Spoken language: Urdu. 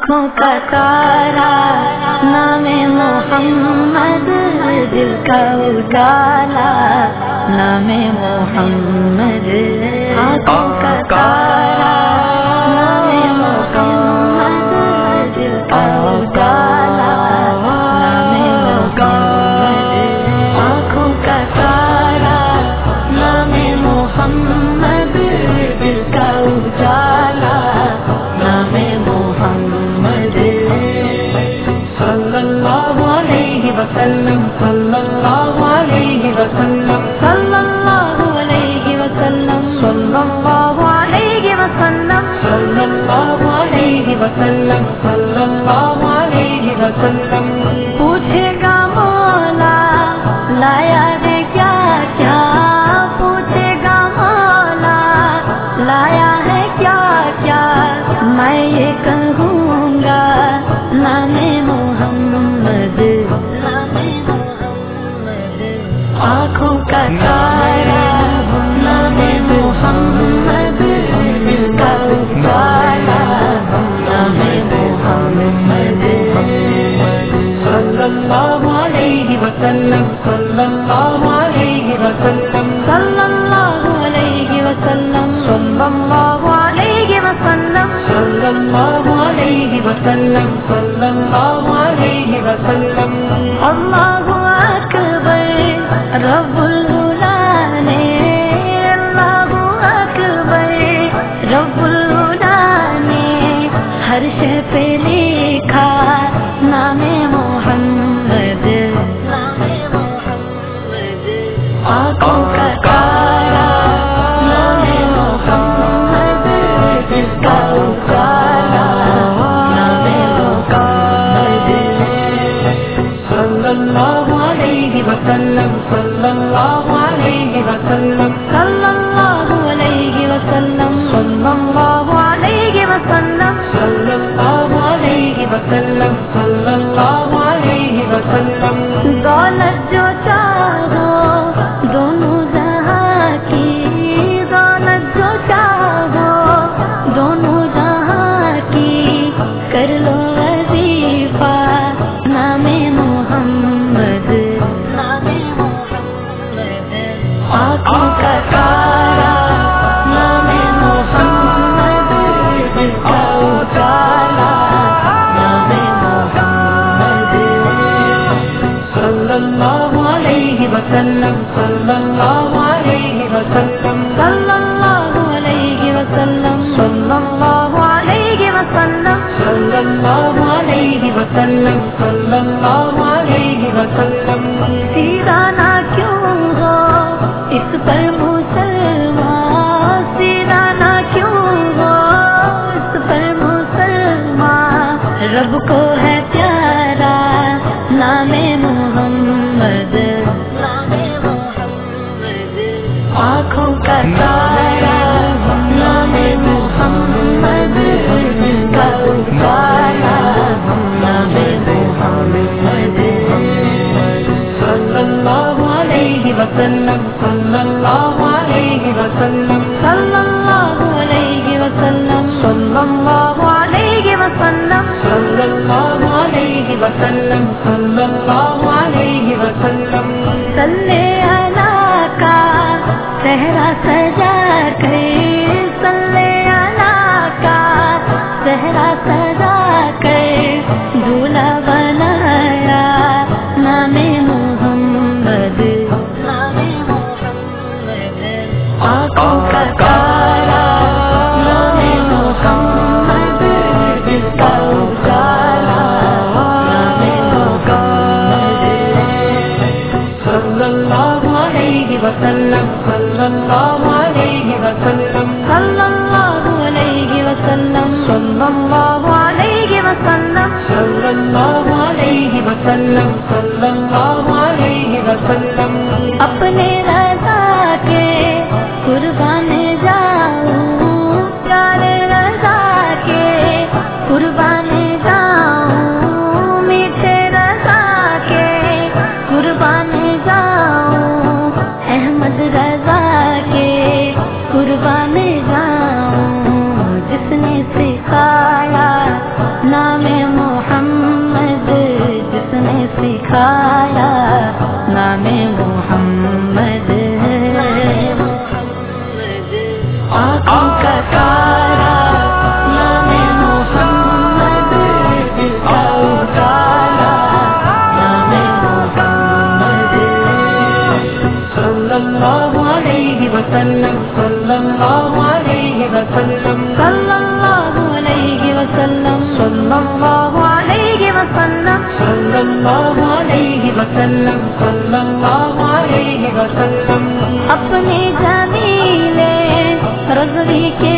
آنکھوں کا تارا نام محمد، دل کا اجالا نام محمد، آنکھوں کا تارا نام محمد، دل کا اجالا نام محمد، آنکھوں کا تارا نام محمد، دل کا اجالا نام محمد، صلی اللہ علیہ وسلم، صلی اللہ علیہ وسلم، صلی اللہ علیہ وسلم، صلی اللہ علیہ وسلم، صلی اللہ علیہ وسلم، صلی اللہ علیہ وسلم، پوچھے گا مولا لایا ہے کیا کیا، پوچھے گا مولا لایا ہے کیا کیا، میں یہ کہوں گا نام محمد، نام محمد، آنکھوں کا تارا نام محمد، دل کا اجالا نام محمد، صلی اللہ علیہ وسلم، صلی اللہ علیہ وسلم، صلی اللہ علیہ وسلم، صلی اللہ علیہ وسلم، صلی اللہ علیہ وسلم، صلی اللہ علیہ وسلم، اللہ اکبر رب العلا نے، اللہ اکبر رب العلا نے ہر شے پہ لکھا نام محمد، نام محمد، آنکھوں کا تارا نام محمد، دل کا اجالا نام محمد، صلی اللہ علیہ وسلم، صلی اللہ علیہ وسلم، صلی اللہ علیہ وسلم، صلی اللہ علیہ وسلم، صلی اللہ علیہ وسلم، صلی اللہ علیہ وسلم، دولت جو چاہو دونوں جہاں کی، دولت جو چاہو دونوں جہاں کی، کر لو وظیفہ نام محمد، نام محمد، آنکھوں کا تارا نام محمد، دل کا اجالا نام محمد، صلی اللہ علیہ وسلم، صلی اللہ علیہ وسلم، صلی اللہ علیہ وسلم، صلی اللہ علیہ وسلم، صلی اللہ علیہ وسلم، صلی اللہ علیہ وسلم، سیدھا نہ کیوں ہو اس پر مسلمان، سیدھا نہ کیوں ہو اس پر مسلمان، رب کو ہے پیارا نام محمد، نام محمد، آنکھوں کا تارا نام محمد، دل کا اجالا نام محمد، صلی اللہ علیہ وسلم، صلی اللہ علیہ وسلم، صلی اللہ علیہ وسلم، صلی اللہ علیہ وسلم، صلی اللہ علیہ وسلم، صلی اللہ علیہ وسلم، صلی اللہ کا صحرا سجا کر، صلی اللہ کا صحرا سجا کر، دولہا بنایا نام محمد، نام محمد، آنکھوں کا تارا نام محمد، دل کا اجالا نام محمد، صلی اللہ علیہ وسلم، صلی اللہ علیہ وسلم، صلی اللہ علیہ وسلم، صلی اللہ علیہ وسلم، صلی اللہ علیہ وسلم، صلی اللہ علیہ وسلم، اپنے رضا کے قربان جاؤں، پیارے رضا کے قربان جاؤں، میٹھے رضا کے قربان جاؤں، احمد رضا کے قربان جاؤں، جس نے سکھایا نام نام محمد آنکھوں کا تارا نام محمد دل کا اجالا نام محمد صلی اللہ علیہ وسلم صلی اللہ علیہ وسلم صلی اللہ علیہ وسلم صلی اللہ علیہ وسلم صلی اللہ علیہ وسلم صلی اللہ علیہ وسلم اپنے جمیل رضوی کے